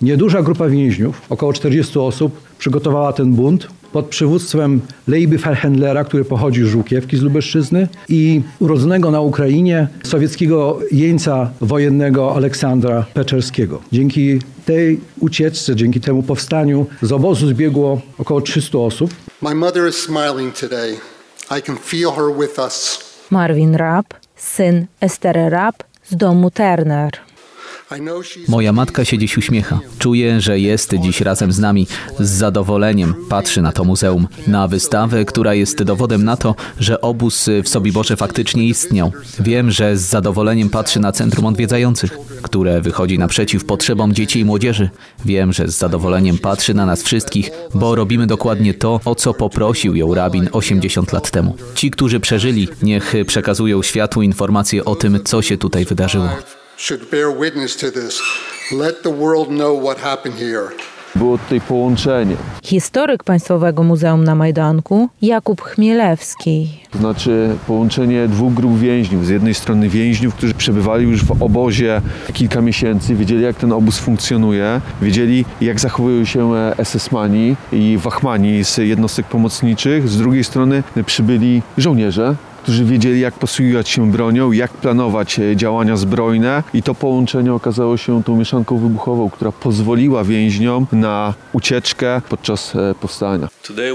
Nieduża grupa więźniów, około 40 osób, przygotowała ten bunt pod przywództwem Leiby Ferhendlera, który pochodzi z Żółkiewki, z Lubelszczyzny, i urodzonego na Ukrainie sowieckiego jeńca wojennego Aleksandra Peczerskiego. Dzięki tej ucieczce, dzięki temu powstaniu z obozu zbiegło około 300 osób. My mother is smiling today. I can feel her with us. Marvin Rapp, syn Estery Rapp z domu Turner. Moja matka się dziś uśmiecha. Czuję, że jest dziś razem z nami. Z zadowoleniem patrzy na to muzeum. Na wystawę, która jest dowodem na to, że obóz w Sobiborze faktycznie istniał. Wiem, że z zadowoleniem patrzy na centrum odwiedzających, które wychodzi naprzeciw potrzebom dzieci i młodzieży. Wiem, że z zadowoleniem patrzy na nas wszystkich, bo robimy dokładnie to, o co poprosił ją rabin 80 lat temu. Ci, którzy przeżyli, niech przekazują światu informacje o tym, co się tutaj wydarzyło. Should bear witness to this. Let the world know what happened here. Było tutaj połączenie. Historyk Państwowego Muzeum na Majdanku Jakub Chmielewski. To znaczy połączenie dwóch grup więźniów. Z jednej strony więźniów, którzy przebywali już w obozie kilka miesięcy, wiedzieli, jak ten obóz funkcjonuje, wiedzieli, jak zachowują się SS-mani i wachmani z jednostek pomocniczych. Z drugiej strony przybyli żołnierze, którzy wiedzieli, jak posługiwać się bronią, jak planować działania zbrojne, i to połączenie okazało się tą mieszanką wybuchową, która pozwoliła więźniom na ucieczkę podczas powstania.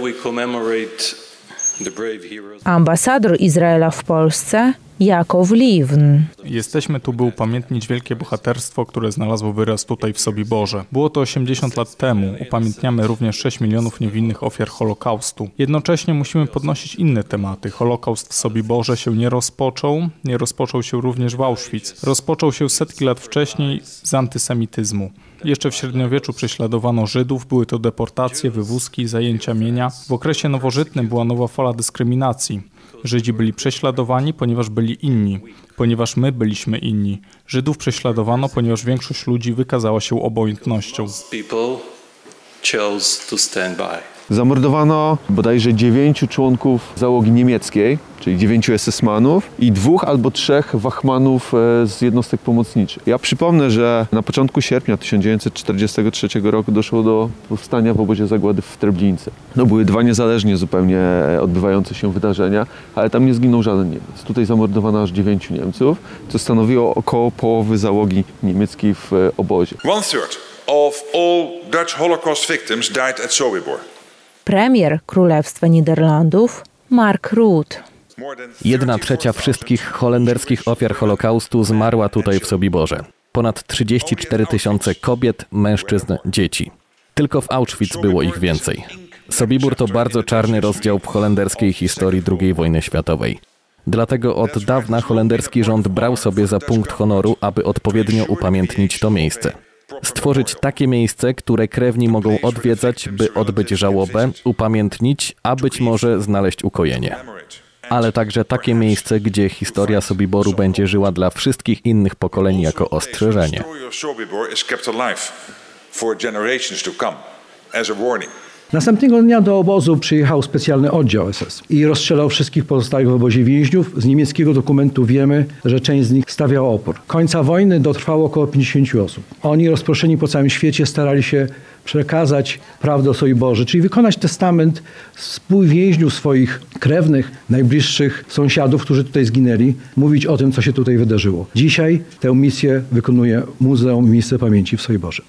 Ambasador Izraela w Polsce Jakow Liwin. Jesteśmy tu, by upamiętnić wielkie bohaterstwo, które znalazło wyraz tutaj w Sobiborze. Było to 80 lat temu. Upamiętniamy również 6 milionów niewinnych ofiar Holokaustu. Jednocześnie musimy podnosić inne tematy. Holokaust w Sobiborze się nie rozpoczął się również w Auschwitz. Rozpoczął się setki lat wcześniej z antysemityzmu. Jeszcze w średniowieczu prześladowano Żydów, były to deportacje, wywózki, zajęcia mienia. W okresie nowożytnym była nowa fala dyskryminacji. Żydzi byli prześladowani, ponieważ byli inni, ponieważ my byliśmy inni. Żydów prześladowano, ponieważ większość ludzi wykazała się obojętnością. Zamordowano bodajże 9 członków załogi niemieckiej, czyli 9 SS-manów i 2 albo 3 wachmanów z jednostek pomocniczych. Ja przypomnę, że na początku sierpnia 1943 roku doszło do powstania w obozie zagłady w Treblince. Były 2 niezależnie zupełnie odbywające się wydarzenia, ale tam nie zginął żaden Niemiec. Tutaj zamordowano aż 9 Niemców, co stanowiło około połowy załogi niemieckiej w obozie. 1/3 of all Dutch Holocaust victims died at Sobibor. Premier Królestwa Niderlandów Mark Rutte. 1/3 wszystkich holenderskich ofiar Holokaustu zmarła tutaj w Sobiborze. Ponad 34 000 kobiet, mężczyzn, dzieci. Tylko w Auschwitz było ich więcej. Sobibór to bardzo czarny rozdział w holenderskiej historii II wojny światowej. Dlatego od dawna holenderski rząd brał sobie za punkt honoru, aby odpowiednio upamiętnić to miejsce. Stworzyć takie miejsce, które krewni mogą odwiedzać, by odbyć żałobę, upamiętnić, a być może znaleźć ukojenie. Ale także takie miejsce, gdzie historia Sobiboru będzie żyła dla wszystkich innych pokoleń jako ostrzeżenie. Następnego dnia do obozu przyjechał specjalny oddział SS i rozstrzelał wszystkich pozostałych w obozie więźniów. Z niemieckiego dokumentu wiemy, że część z nich stawiała opór. Końca wojny dotrwało około 50 osób. Oni rozproszeni po całym świecie starali się przekazać prawdę o Sobiborze, czyli wykonać testament współwięźniów, swoich krewnych, najbliższych sąsiadów, którzy tutaj zginęli, mówić o tym, co się tutaj wydarzyło. Dzisiaj tę misję wykonuje Muzeum i Miejsce Pamięci w Sobiborze.